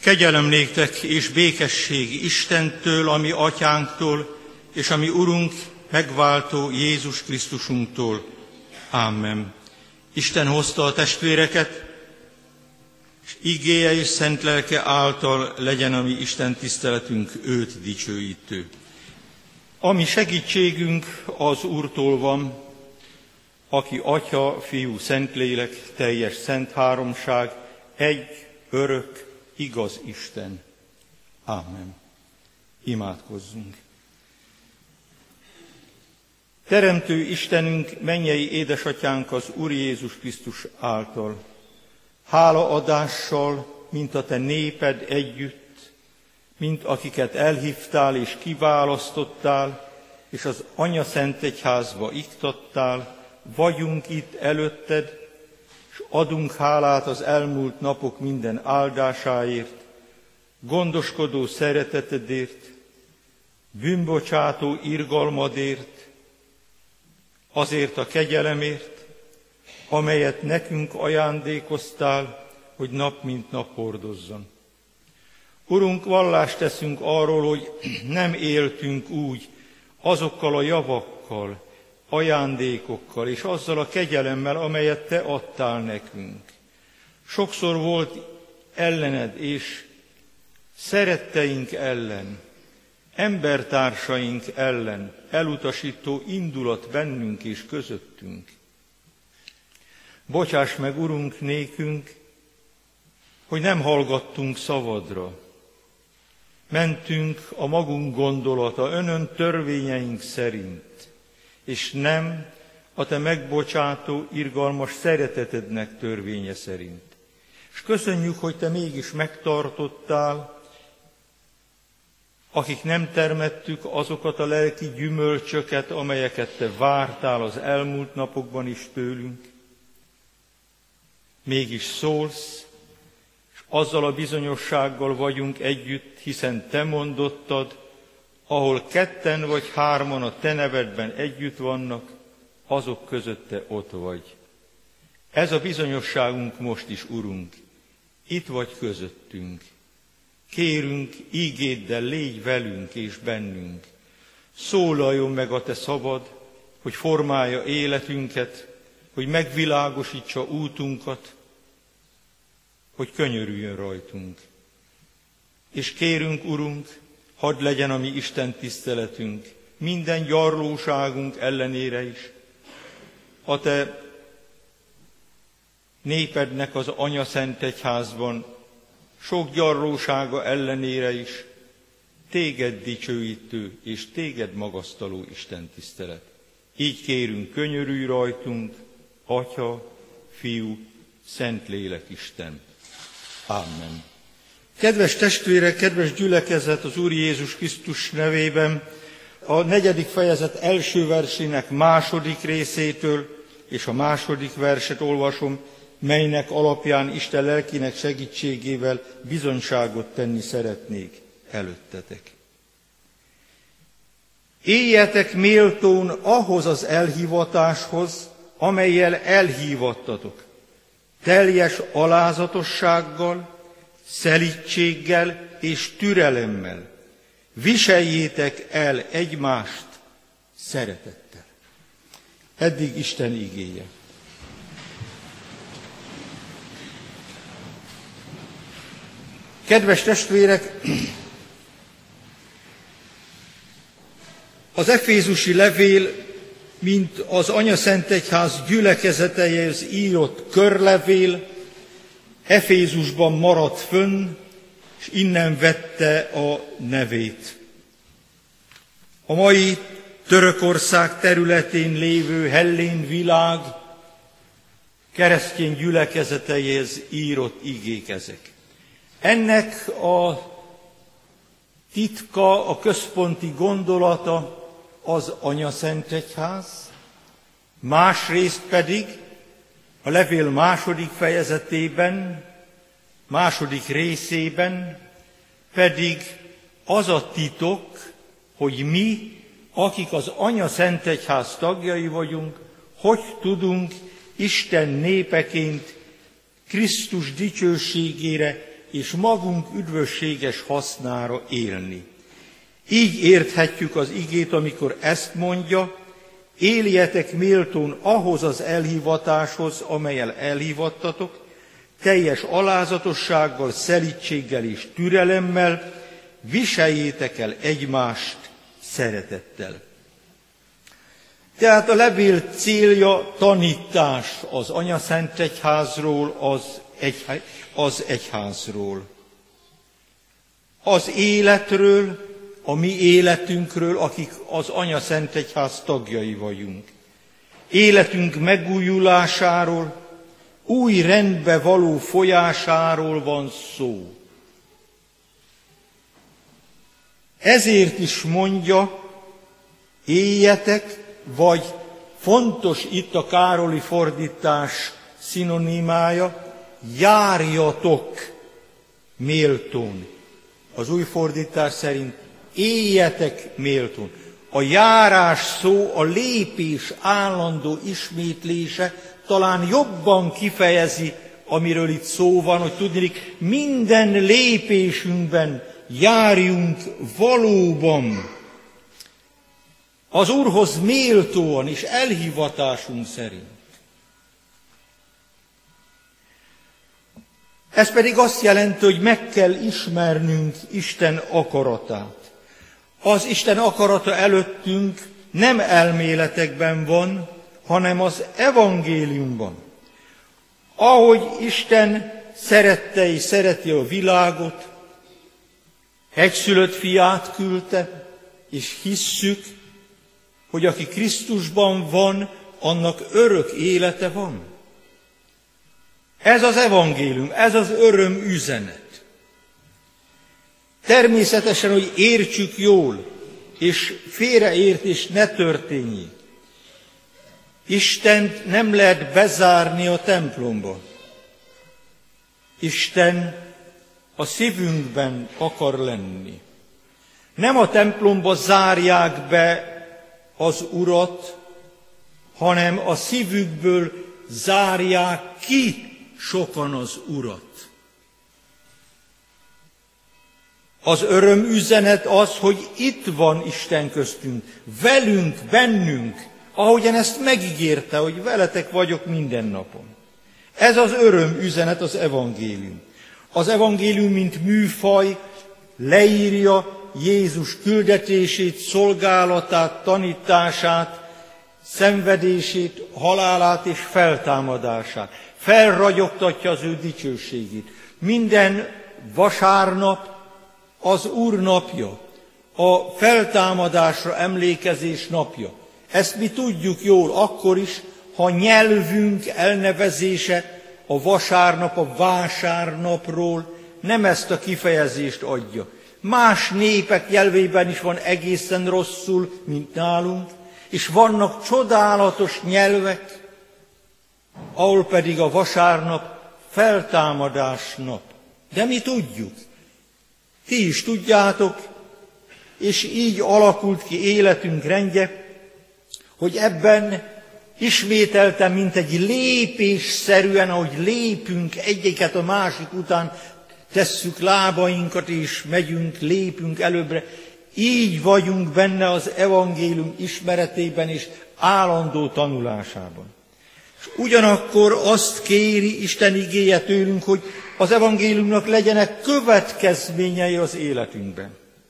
Kegyelem néktek és békesség Istentől, a mi atyánktól, és a mi Urunk, megváltó Jézus Krisztusunktól. Ámen. Isten hozta a testvéreket, és igéje és szent lelke által legyen a mi Isten tiszteletünk őt dicsőítő. A mi segítségünk az Úrtól van, aki Atya, Fiú, Szentlélek, teljes szent háromság, egy, örök, igaz Isten. Ámen. Imádkozzunk. Teremtő Istenünk, mennyei édesatyánk az Úr Jézus Krisztus által, hálaadással, mint a te néped együtt, mint akiket elhívtál és kiválasztottál, és az Anya Szent Egyházba iktattál, vagyunk itt előtted, és adunk hálát az elmúlt napok minden áldásáért, gondoskodó szeretetedért, bűnbocsátó irgalmadért, azért a kegyelemért, amelyet nekünk ajándékoztál, hogy nap mint nap hordozzon. Urunk, vallást teszünk arról, hogy nem éltünk úgy azokkal a javakkal, ajándékokkal és azzal a kegyelemmel, amelyet te adtál nekünk. Sokszor volt ellened és szeretteink ellen, embertársaink ellen elutasító indulat bennünk és közöttünk. Bocsáss meg, Urunk, nékünk, hogy nem hallgattunk szavadra. Mentünk a magunk gondolata, önön törvényeink szerint, és nem a te megbocsátó, irgalmas szeretetednek törvénye szerint. És köszönjük, hogy te mégis megtartottál, akik nem termettük azokat a lelki gyümölcsöket, amelyeket te vártál az elmúlt napokban is tőlünk. Mégis szólsz, és azzal a bizonyossággal vagyunk együtt, hiszen te mondottad, ahol ketten vagy hárman a te nevedben együtt vannak, azok között te ott vagy. Ez a bizonyosságunk most is, Urunk, itt vagy közöttünk. Kérünk, ígéddel légy velünk és bennünk. Szólaljon meg a te szavad, hogy formálja életünket, hogy megvilágosítsa útunkat, hogy könyörüljön rajtunk. És kérünk, Urunk, hadd legyen a mi Isten tiszteletünk minden gyarlóságunk ellenére is, a te népednek az Anya Szent Egyházban sok gyarlósága ellenére is téged dicsőítő és téged magasztaló Isten tisztelet. Így kérünk, könyörülj rajtunk, Atya, Fiú, Szentlélek Isten. Amen. Kedves testvérek, kedves gyülekezet, az Úr Jézus Krisztus nevében a 4. fejezet első versének második részétől és a második verset olvasom, melynek alapján Isten lelkének segítségével bizonyságot tenni szeretnék előttetek. Éljetek méltón ahhoz az elhivatáshoz, amellyel elhívattatok, teljes alázatossággal, szelídséggel és türelemmel. Viseljétek el egymást szeretettel. Eddig Isten igéje. Kedves testvérek, az efézusi levél, mint az Anya Szent Egyház gyülekezeteihez írott körlevél, Efézusban maradt fönn, és innen vette a nevét. A mai Törökország területén lévő hellén világ keresztény gyülekezeteihez írott igék ezek. Ennek a titka, a központi gondolata az Anya Szent Egyház, másrészt pedig a levél második fejezetében, második részében pedig az a titok, hogy mi, akik az Anya Szent Egyház tagjai vagyunk, hogy tudunk Isten népeként Krisztus dicsőségére és magunk üdvösséges hasznára élni. Így érthetjük az igét, amikor ezt mondja: éljetek méltón ahhoz az elhivatáshoz, amellyel elhivattatok, teljes alázatossággal, szelídséggel és türelemmel, viseljétek el egymást szeretettel. Tehát a levél célja tanítás az Anyaszentegyházról, az egyházról. Az életről, a mi életünkről, akik az Anyaszentegyház tagjai vagyunk. Életünk megújulásáról, új rendbe való folyásáról van szó. Ezért is mondja, éljetek, vagy fontos itt a Károli fordítás szinonimája, járjatok méltón. Az új fordítás szerint éljetek méltón. A járás szó, a lépés állandó ismétlése talán jobban kifejezi, amiről itt szó van, hogy tudniillik, minden lépésünkben járjunk valóban az Úrhoz méltóan és elhivatásunk szerint. Ez pedig azt jelenti, hogy meg kell ismernünk Isten akaratát. Az Isten akarata előttünk nem elméletekben van, hanem az evangéliumban. Ahogy Isten szerette és szereti a világot, egyszülött fiát küldte, és hisszük, hogy aki Krisztusban van, annak örök élete van. Ez az evangélium, ez az öröm üzenet. Természetesen, hogy értsük jól, és félreértés ne történjék. Istent nem lehet bezárni a templomba. Isten a szívünkben akar lenni. Nem a templomba zárják be az Urat, hanem a szívükből zárják ki sokan az Urat. Az örömüzenet az, hogy itt van Isten köztünk, velünk, bennünk, ahogyan ezt megígérte, hogy veletek vagyok minden napon. Ez az örömüzenet, az evangélium. Az evangélium, mint műfaj, leírja Jézus küldetését, szolgálatát, tanítását, szenvedését, halálát és feltámadását. Felragyogtatja az ő dicsőségét. Minden vasárnap az Úr napja, a feltámadásra emlékezés napja. Ezt mi tudjuk jól akkor is, ha nyelvünk elnevezése a vasárnap, a vásárnapról nem ezt a kifejezést adja. Más népek nyelvében is van egészen rosszul, mint nálunk, és vannak csodálatos nyelvek, ahol pedig a vasárnap feltámadás nap. De mi tudjuk, ti is tudjátok, és így alakult ki életünk rendje, hogy ebben ismételten, mint egy lépésszerűen, ahogy lépünk egyiket a másik után, tesszük lábainkat, és megyünk, lépünk előbbre. Így vagyunk benne az evangélium ismeretében és állandó tanulásában. És ugyanakkor azt kéri Isten igéje tőlünk, hogy az evangéliumnak legyenek következményei az életünkben.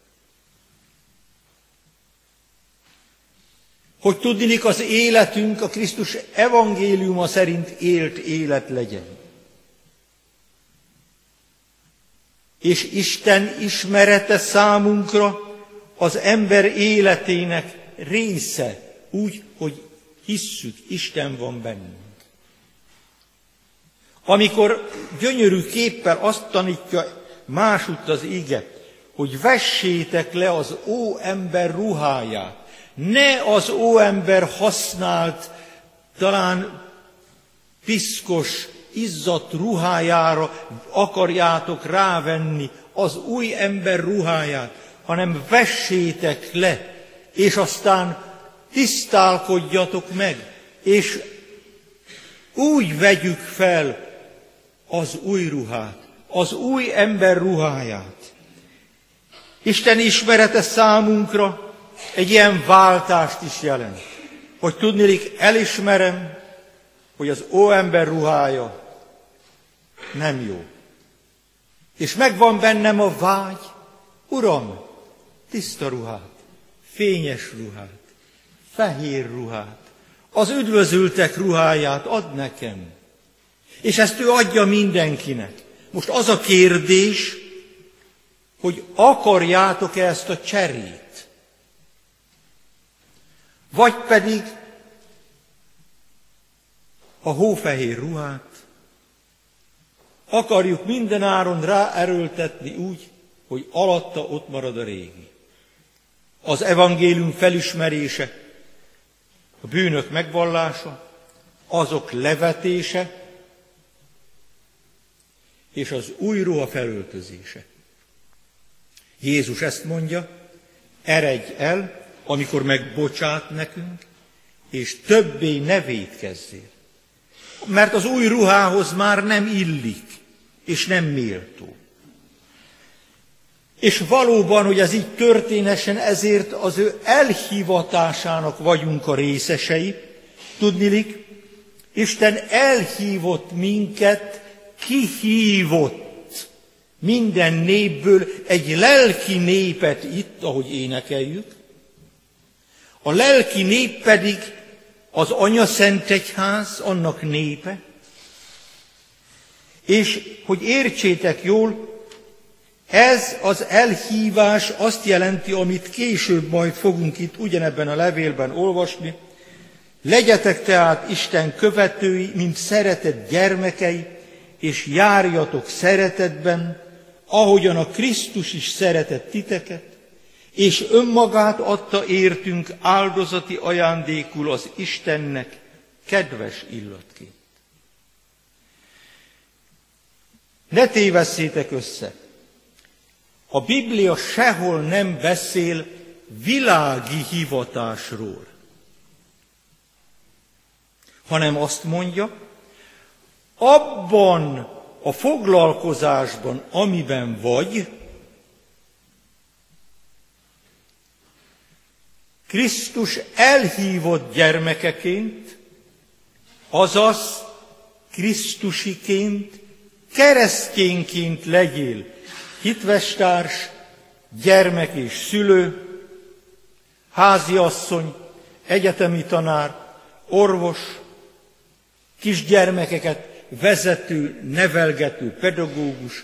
Hogy tudniillik, az életünk a Krisztus evangéliuma szerint élt élet legyen. És Isten ismerete számunkra az ember életének része, úgy, hogy hisszük, Isten van bennünk. Amikor gyönyörű képpel azt tanítja másutt az ige, hogy vessétek le az óember ruháját, ne az óember használt, talán piszkos, izzadt ruhájára akarjátok rávenni az új ember ruháját, hanem vessétek le, és aztán tisztálkodjatok meg, és úgy vegyük fel az új ruhát, az új ember ruháját. Isten ismerete számunkra egy ilyen váltást is jelent, hogy tudniillik elismerem, hogy az óember ruhája nem jó. És megvan bennem a vágy, Uram, tiszta ruhát, fényes ruhát, fehér ruhát, az üdvözültek ruháját ad nekem. És ezt ő adja mindenkinek. Most az a kérdés, hogy akarjátok-e ezt a cserét? Vagy pedig a hófehér ruhát akarjuk mindenáron ráerőltetni úgy, hogy alatta ott marad a régi. Az evangélium felismerése, a bűnök megvallása, azok levetése, és az új ruha felöltözése. Jézus ezt mondja, eredj el, amikor megbocsát nekünk, és többé ne vétkezzél. Mert az új ruhához már nem illik, és nem méltó. És valóban, hogy ez így történessen, ezért az ő elhívatásának vagyunk a részesei. Tudniillik, Isten elhívott minket, kihívott minden népből egy lelki népet itt, ahogy énekeljük. A lelki nép pedig az Anyaszentegyház, annak népe. És hogy értsétek jól, ez az elhívás azt jelenti, amit később majd fogunk itt ugyanebben a levélben olvasni. Legyetek tehát Isten követői, mint szeretett gyermekei, és járjatok szeretetben, ahogyan a Krisztus is szeretett titeket, és önmagát adta értünk áldozati ajándékul az Istennek kedves illatként. Ne tévesszétek össze! A Biblia sehol nem beszél világi hivatásról, hanem azt mondja, abban a foglalkozásban, amiben vagy, Krisztus elhívott gyermekeként, azaz krisztusiként, keresztényként legyél hitvestárs, gyermek és szülő, háziasszony, egyetemi tanár, orvos, kisgyermekeket vezető, nevelgető pedagógus,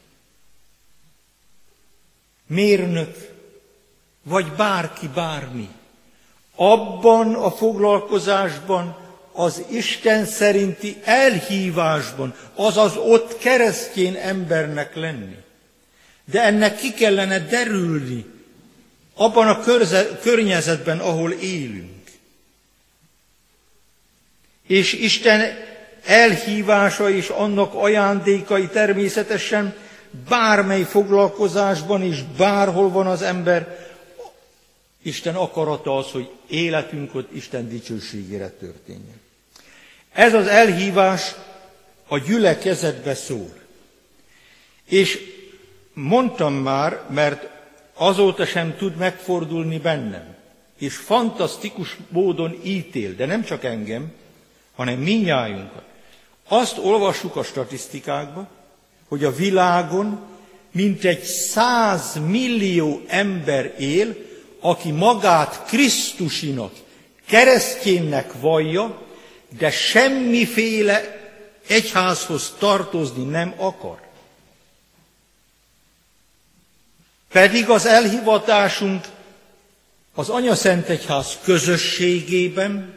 mérnök, vagy bárki, bármi. Abban a foglalkozásban, az Isten szerinti elhívásban, azaz ott keresztény embernek lenni. De ennek ki kellene derülni abban a környezetben, ahol élünk. És Isten elhívása és annak ajándékai természetesen bármely foglalkozásban és bárhol van az ember, Isten akarata az, hogy életünk ott Isten dicsőségére történjen. Ez az elhívás a gyülekezetbe szól. És mondtam már, mert azóta sem tud megfordulni bennem, és fantasztikus módon ítél, de nem csak engem, hanem mindnyájunkat. Azt olvassuk a statisztikákban, hogy a világon mintegy 100 millió ember él, aki magát Krisztusinak, kereszténynek vallja, de semmiféle egyházhoz tartozni nem akar. Pedig az elhivatásunk az Anyaszentegyház közösségében,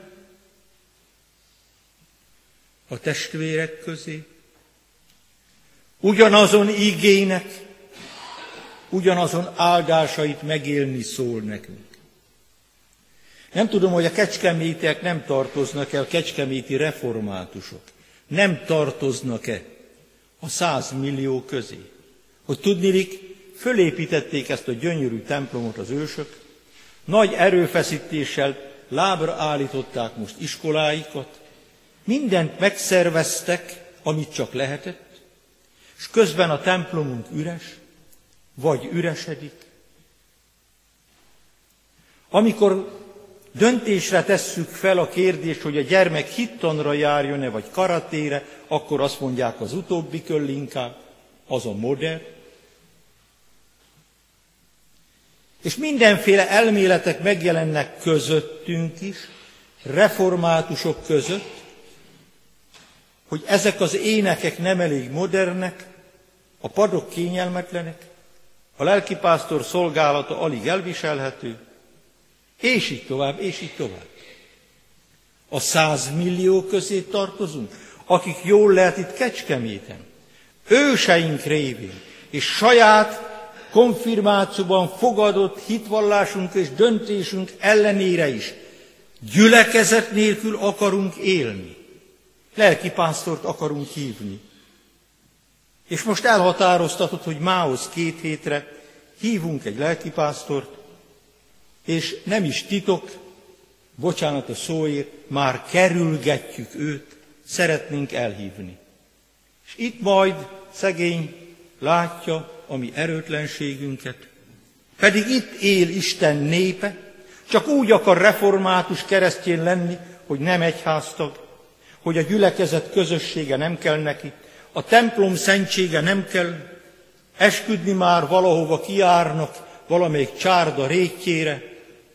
a testvérek közé, ugyanazon igének, ugyanazon áldásait megélni szól nekünk. Nem tudom, hogy a kecskemétiek nem tartoznak-e, a kecskeméti reformátusok nem tartoznak-e a 100 millió közé. Hogy tudniillik, fölépítették ezt a gyönyörű templomot az ősök, nagy erőfeszítéssel lábra állították most iskoláikat, mindent megszerveztek, amit csak lehetett, és közben a templomunk üres, vagy üresedik. Amikor döntésre tesszük fel a kérdést, hogy a gyermek hittanra járjon-e, vagy karatére, akkor azt mondják, az utóbbi kell inkább, az a modern. És mindenféle elméletek megjelennek közöttünk is, reformátusok között, hogy ezek az énekek nem elég modernek, a padok kényelmetlenek, a lelkipásztor szolgálata alig elviselhető, és így tovább, és így tovább. A 100 millió közé tartozunk, akik jól lehet itt Kecskeméten, őseink révén, és saját konfirmációban fogadott hitvallásunk és döntésünk ellenére is gyülekezet nélkül akarunk élni. Lelkipásztort akarunk hívni. És most elhatároztatod, hogy mához 2 hétre hívunk egy lelkipásztort, és nem is titok, bocsánat a szóért, már kerülgetjük őt, szeretnénk elhívni. És itt majd szegény látja a mi erőtlenségünket, pedig itt él Isten népe, csak úgy akar református keresztjén lenni, hogy nem egyháztag, hogy a gyülekezet közössége nem kell neki, a templom szentsége nem kell, esküdni már valahova kijárnak, valamelyik csárda rétjére.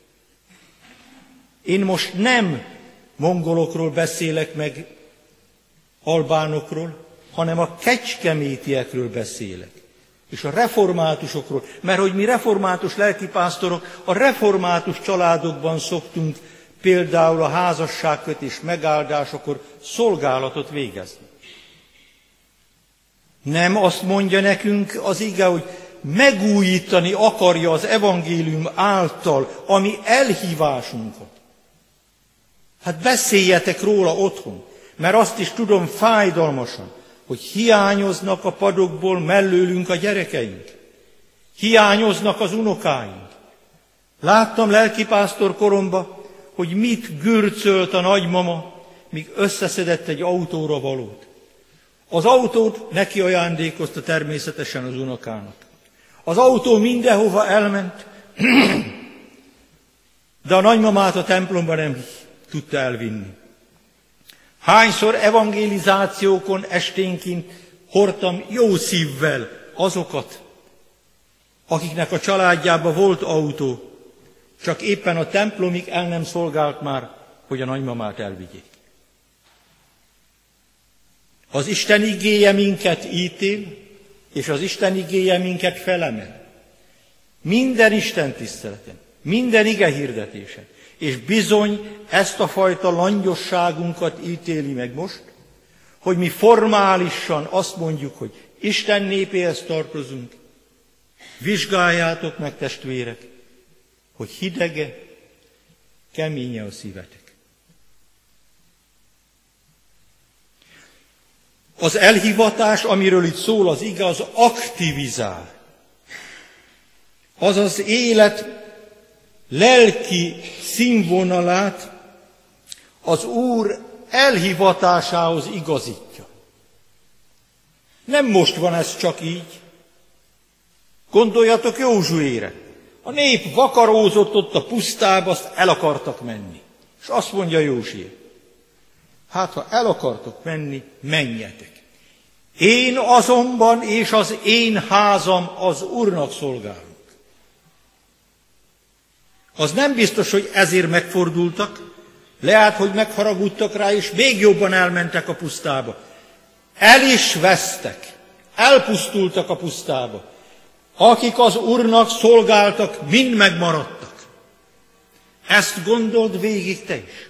Én most nem mongolokról beszélek meg, albánokról, hanem a kecskemétiekről beszélek. És a reformátusokról, mert hogy mi református lelkipásztorok a református családokban szoktunk például a házasságkötés megáldásakor szolgálatot végezni. Nem azt mondja nekünk az ige, hogy megújítani akarja az evangélium által a mi elhívásunkat. Hát beszéljetek róla otthon, mert azt is tudom fájdalmasan, hogy hiányoznak a padokból mellőlünk a gyerekeink. Hiányoznak az unokáink. Láttam lelkipásztor koromban, hogy mit gürcölt a nagymama, míg összeszedett egy autóra valót. Az autót neki ajándékozta természetesen az unokának. Az autó mindenhova elment, de a nagymamát a templomba nem tudta elvinni. Hányszor evangelizációkon esténként hordtam jó szívvel azokat, akiknek a családjában volt autó, csak éppen a templomig el nem szolgált már, hogy a nagymamát elvigyék. Az Isten igéje minket ítél, és az Isten igéje minket felemel. Minden Isten tiszteleten, minden ige hirdetésen. És bizony ezt a fajta langyosságunkat ítéli meg most, hogy mi formálisan azt mondjuk, hogy Isten népéhez tartozunk. Vizsgáljátok meg, testvérek, hogy hidege, keménye a szívetek. Az elhivatás, amiről itt szól az ige, az aktivizál. Az az élet lelki színvonalát az Úr elhivatásához igazítja. Nem most van ez csak így. Gondoljatok Józsuére. A nép vakarózott ott a pusztába, azt el akartak menni. És azt mondja Józsué, hát ha el akartok menni, menjetek. Én azonban és az én házam az Úrnak szolgálunk. Az nem biztos, hogy ezért megfordultak, lehet, hogy megharagudtak rá, és még jobban elmentek a pusztába. El is vesztek, elpusztultak a pusztába. Akik az Úrnak szolgáltak, mind megmaradtak. Ezt gondold végig te is.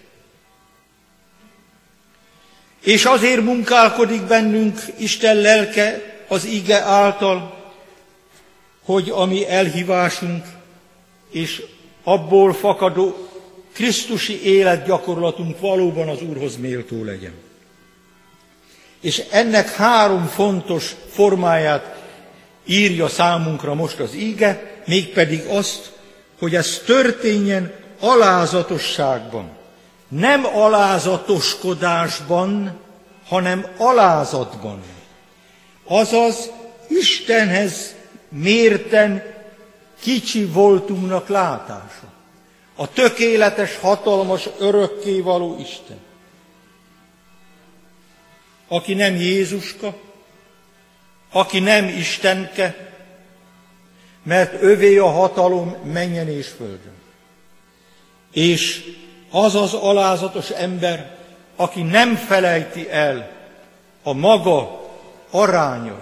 És azért munkálkodik bennünk Isten lelke az ige által, hogy a mi elhívásunk és abból fakadó krisztusi életgyakorlatunk valóban az Úrhoz méltó legyen. És ennek 3 fontos formáját írja számunkra most az ige, mégpedig azt, hogy ez történjen alázatosságban. Nem alázatoskodásban, hanem alázatban. azaz Istenhez mérten kicsi voltunknak látása. A tökéletes, hatalmas, örökkévaló Isten, aki nem Jézuska, aki nem Istenke, mert övé a hatalom mennyen és földön. És az az alázatos ember, aki nem felejti el a maga arányait.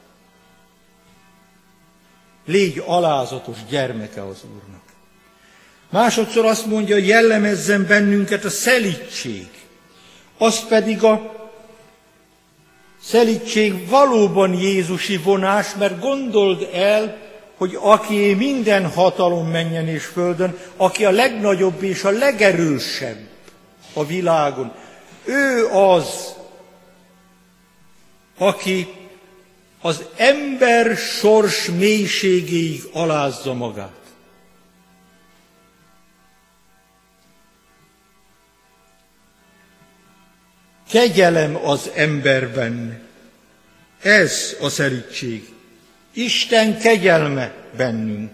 Légy alázatos gyermeke az Úrnak. Másodszor azt mondja, jellemezzen bennünket a szelídség. Az pedig a szelídség valóban jézusi vonás, mert gondold el, hogy aki minden hatalom mennyen és földön, aki a legnagyobb és a legerősebb a világon, ő az, aki az ember sors mélységéig alázza magát. Kegyelem az emberben, ez a szelídség. Isten kegyelme bennünk.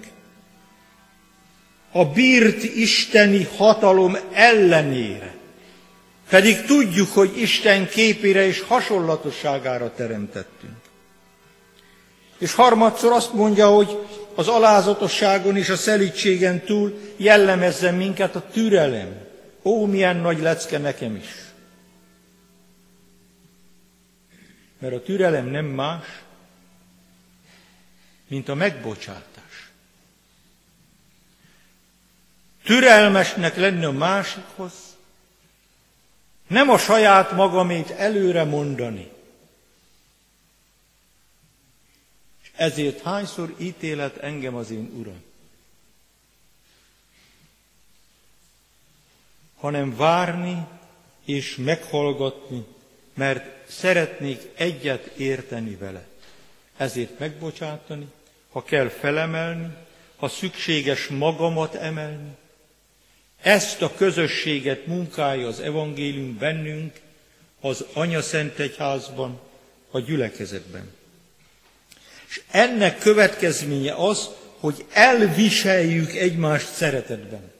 A bírt isteni hatalom ellenére. Pedig tudjuk, hogy Isten képére és hasonlatosságára teremtettünk. És harmadszor azt mondja, hogy az alázatosságon és a szelídségen túl jellemezzen minket a türelem. Ó, milyen nagy lecke nekem is! Mert a türelem nem más, mint a megbocsátás. Türelmesnek lenni a másikhoz, nem a saját magamét előre mondani. És ezért hányszor ítélet engem az én Uram? Hanem várni és meghallgatni, mert szeretnék egyet érteni vele. Ezért megbocsátani, ha kell felemelni, ha szükséges magamat emelni. Ezt a közösséget munkálja az evangélium bennünk, az Anyaszentegyházban, a gyülekezetben. És ennek következménye az, hogy elviseljük egymást szeretetben.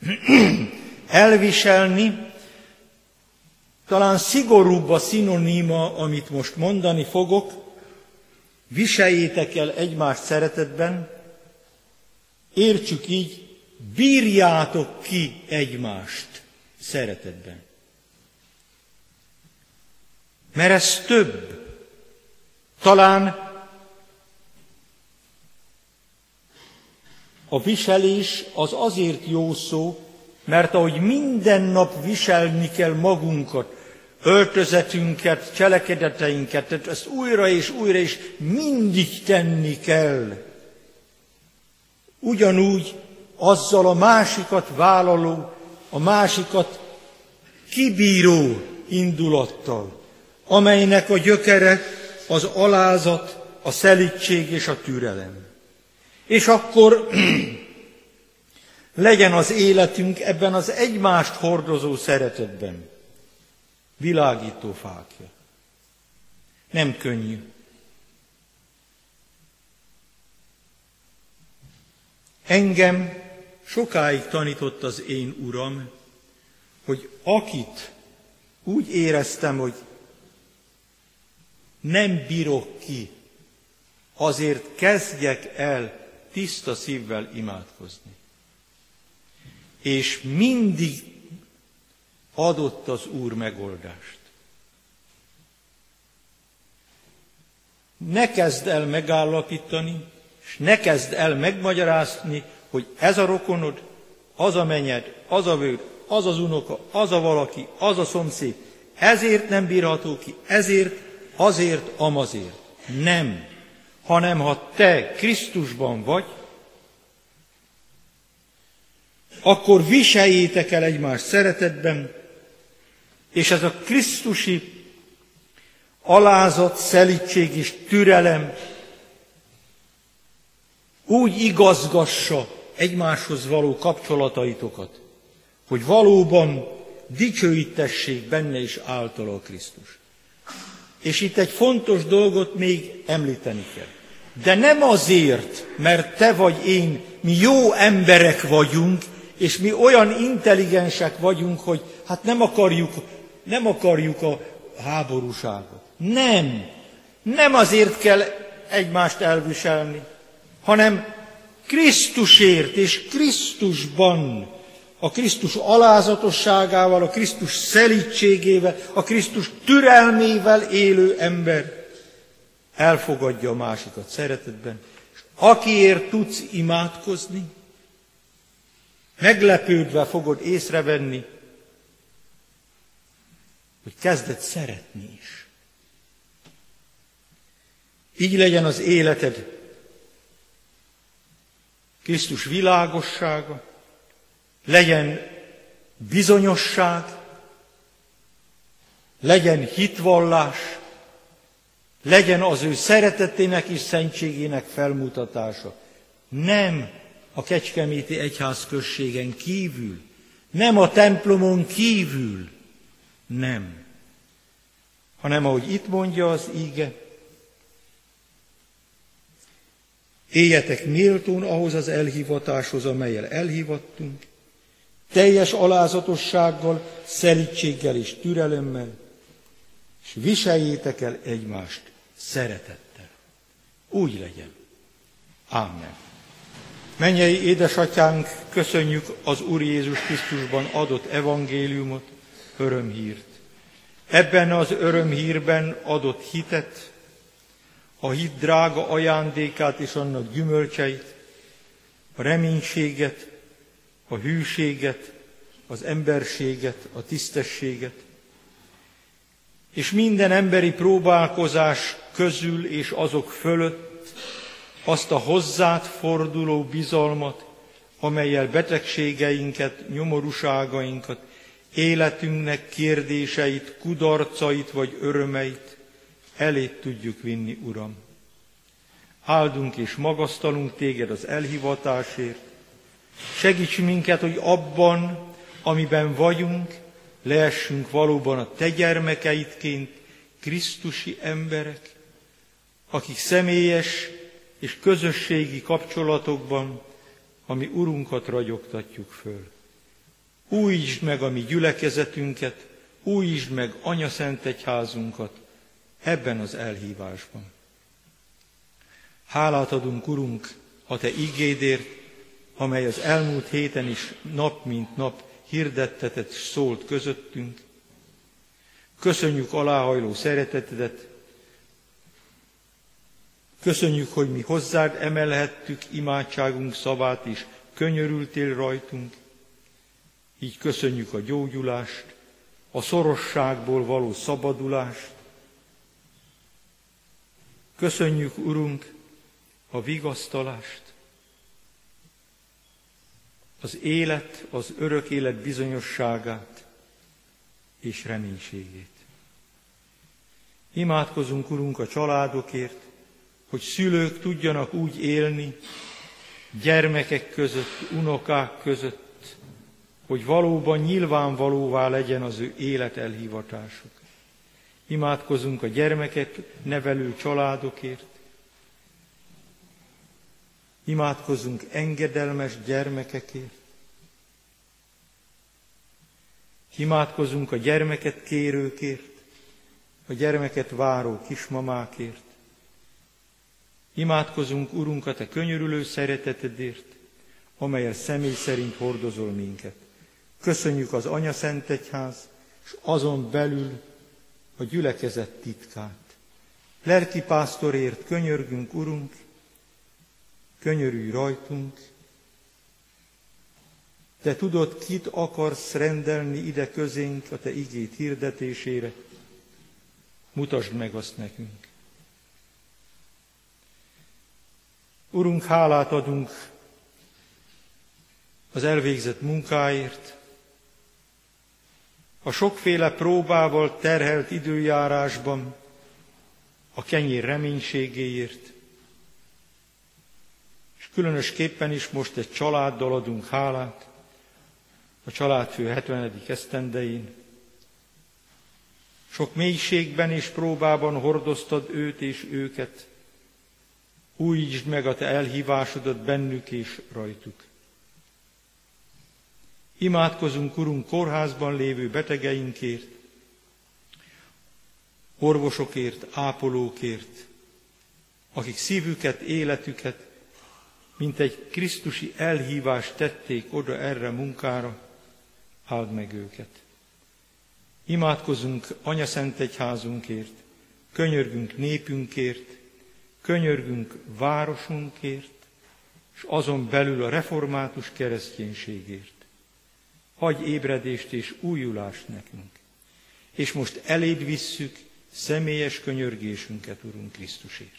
Elviselni, talán szigorúbb a szinoníma, amit most mondani fogok, viseljétek el egymást szeretetben, értsük így, bírjátok ki egymást szeretetben. Mert ez több. Talán a viselés az azért jó szó, mert ahogy minden nap viselni kell magunkat, öltözetünket, cselekedeteinket, tehát ezt újra és mindig tenni kell. Ugyanúgy azzal a másikat vállaló, a másikat kibíró indulattal, amelynek a gyökere az alázat, a szelídség és a türelem. És akkor legyen az életünk ebben az egymást hordozó szeretetben világító fákja. Nem könnyű. Engem sokáig tanított az én Uram, hogy akit úgy éreztem, hogy nem bírok ki, azért kezdjek el tiszta szívvel imádkozni. És mindig adott az Úr megoldást. Ne kezd el megállapítani, és ne kezd el megmagyarázni, hogy ez a rokonod, az a menyed, az a vőd, az az unoka, az a valaki, az a szomszéd, ezért nem bírható ki, ezért, azért, amazért. Nem. Hanem ha te Krisztusban vagy, akkor viseljétek el egymást szeretetben, és ez a krisztusi alázat, szelídség és türelem úgy igazgassa egymáshoz való kapcsolataitokat, hogy valóban dicsőítessék benne is általa a Krisztus. És itt egy fontos dolgot még említeni kell. De nem azért, mert te vagy én, mi jó emberek vagyunk, és mi olyan intelligensek vagyunk, hogy hát nem akarjuk a háborúságot. Nem azért kell egymást elviselni, hanem Krisztusért és Krisztusban, a Krisztus alázatosságával, a Krisztus szelídségével, a Krisztus türelmével élő ember elfogadja a másikat szeretetben. És akiért tudsz imádkozni, meglepődve fogod észrevenni, hogy kezded szeretni is. Így legyen az életed Krisztus világossága, legyen bizonyosság, legyen hitvallás, legyen az ő szeretetének és szentségének felmutatása. Nem a Kecskeméti egyházközségen kívül, nem a templomon kívül, nem. Hanem ahogy itt mondja az íge, éljetek méltón ahhoz az elhivatáshoz, amellyel elhivattunk, teljes alázatossággal, szelídséggel és türelemmel, és viseljétek el egymást szeretettel. Úgy legyen. Ámen. Mennyei édesatyánk, köszönjük az Úr Jézus Krisztusban adott evangéliumot, örömhírt. Ebben az örömhírben adott hitet, a hit drága ajándékát és annak gyümölcseit, a reménységet, a hűséget, az emberséget, a tisztességet, és minden emberi próbálkozás közül és azok fölött azt a hozzád forduló bizalmat, amellyel betegségeinket, nyomorúságainkat, életünknek kérdéseit, kudarcait vagy örömeit elét tudjuk vinni, Uram. Áldunk és magasztalunk téged az elhivatásért. Segíts minket, hogy abban, amiben vagyunk, lehessünk valóban a te gyermekeidként, krisztusi emberek, akik személyes és közösségi kapcsolatokban a mi Urunkat ragyogtatjuk föl. Újítsd meg a mi gyülekezetünket, újítsd meg Anyaszent Egyházunkat ebben az elhívásban. Hálát adunk, Urunk, a te igédért, amely az elmúlt héten is nap mint nap hirdettetett és szólt közöttünk. Köszönjük aláhajló szeretetedet, köszönjük, hogy mi hozzád emelhettük imádságunk szavát, és könyörültél rajtunk. Így köszönjük a gyógyulást, a szorosságból való szabadulást. Köszönjük, Urunk, a vigasztalást, az élet, az örök élet bizonyosságát és reménységét. Imádkozunk, Urunk, a családokért, hogy szülők tudjanak úgy élni, gyermekek között, unokák között, hogy valóban nyilvánvalóvá legyen az ő élet elhivatásuk. Imádkozunk a gyermeket nevelő családokért, imádkozunk engedelmes gyermekekért, imádkozunk a gyermeket kérőkért, a gyermeket váró kismamákért, imádkozunk, Urunk, a te könyörülő szeretetedért, amelyel személy szerint hordozol minket. Köszönjük az Anyaszent Egyház, és azon belül a gyülekezet titkát. Lelkipásztorért könyörgünk, Urunk, könyörülj rajtunk. Te tudod, kit akarsz rendelni ide közénk a te igét hirdetésére. Mutasd meg azt nekünk. Urunk, hálát adunk az elvégzett munkáért, a sokféle próbával terhelt időjárásban, a kenyér reménységéért, és különösképpen is most egy családdal adunk hálát, a családfő 70. esztendején, Sok mélységben és próbában hordoztad őt és őket. Újítsd meg a te elhívásodat bennük és rajtuk. Imádkozunk, Urunk, kórházban lévő betegeinkért, orvosokért, ápolókért, akik szívüket, életüket, mint egy krisztusi elhívást tették oda erre munkára, áld meg őket. Imádkozunk Anyaszentegyházunkért, könyörgünk népünkért, könyörgünk városunkért, és azon belül a református kereszténységért. Adj ébredést és újulást nekünk. És most eléd visszük személyes könyörgésünket, Urunk, Krisztusért.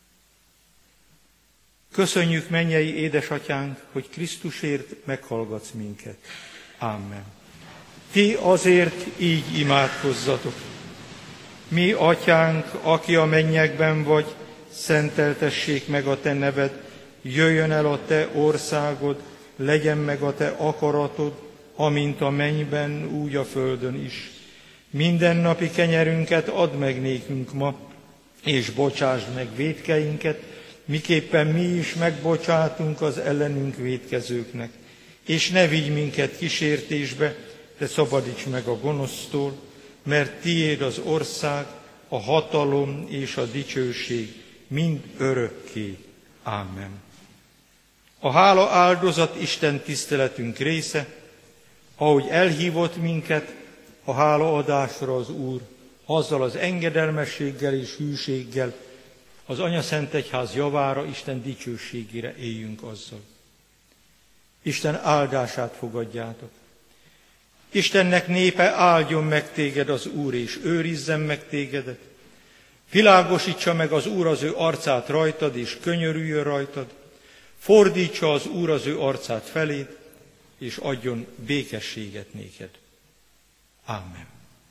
Köszönjük, mennyei édesatyánk, hogy Krisztusért meghallgatsz minket. Amen. Ti azért így imádkozzatok. Mi, atyánk, aki a mennyekben vagy, szenteltessék meg a te neved, jöjjön el a te országod, legyen meg a te akaratod, amint a mennyben, úgy a földön is. Mindennapi kenyerünket add meg nékünk ma, és bocsásd meg vétkeinket, miképpen mi is megbocsátunk az ellenünk vétkezőknek. És ne vigy minket kísértésbe, de szabadíts meg a gonosztól, mert tiéd az ország, a hatalom és a dicsőség mind örökké. Ámen. A hála áldozat Isten tiszteletünk része, ahogy elhívott minket a hálaadásra az Úr, azzal az engedelmességgel és hűséggel, az Anyaszentegyház javára, Isten dicsőségére éljünk azzal. Isten áldását fogadjátok. Istennek népe, áldjon meg téged az Úr, és őrizzen meg tégedet. Világosítsa meg az Úr az ő arcát rajtad, és könyörüljön rajtad. Fordítsa az Úr az ő arcát feléd, és adjon békességet néked. Ámen.